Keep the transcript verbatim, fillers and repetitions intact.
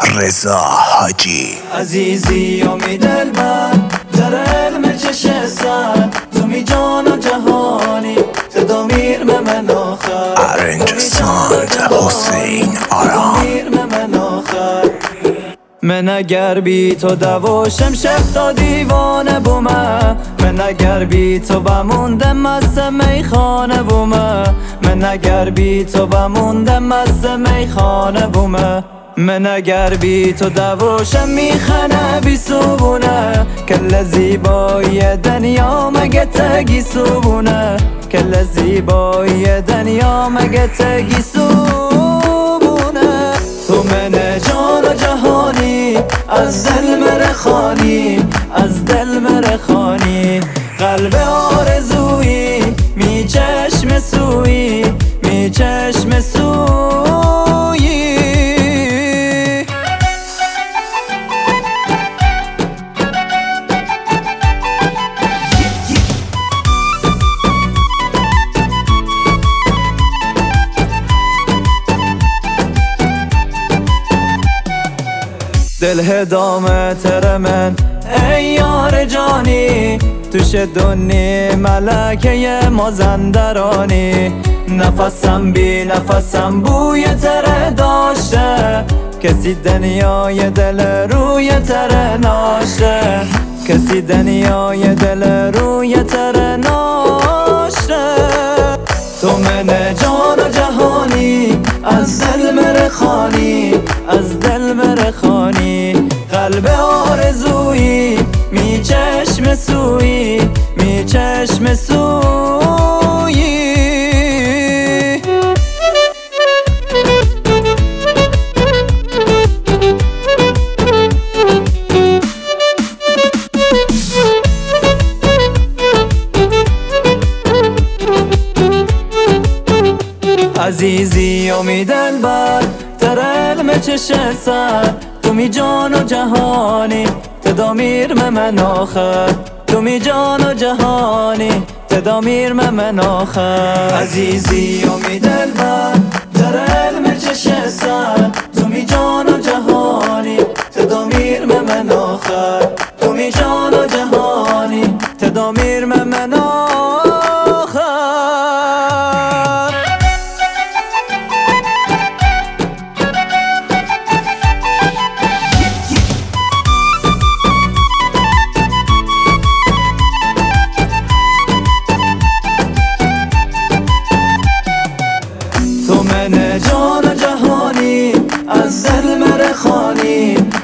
رضا حاجی. عزیزی و می دلبر در علم چش سر، تو می جان و جهانی تدامیر من آخر. ارنج ساند حسین آرام. من اگر بی تو دواشم شفتا دیوانه بومه، من اگر بی تو بموندم مست میخانه بومه، من اگر بی تو بموندم مست میخانه بومه، من اگر بی تو دواشم میخنه بی سوبونه، کل زیبایی دنیا مگه تگی سوبونه، کل زیبایی دنیا مگه تگی سوبونه. تو من جان و جهانی از دل مرخانی، از دل مرخانی، قلب آرزویی می چشم سویی، می چشم سویی. دل هدامه تر من ای یار جانی، توش دنی ملکه مازندرانی، نفسم بی نفسم بوی تر داشته، کسی دنیای دل روی تر ناشته، کسی دنیای دل روی تر ناشته. تو من جان و جهانی از دل مرخانی، از دل مرخانی، قلب آرزویی می چشم سویی، می چشم سویی. عزیزی و می دلبر در علم چش سر، تو می جان و جهانی تدامیر من آخر، تو می جان و جهانی تدامیر من آخر. عزیزی و می دلبر در علم چش سر، تو می جان و جهانی تدامیر من آخر، تو می جان و جهانی تدامیر من آخر. تو من جان و جهانی از دل مرخانی،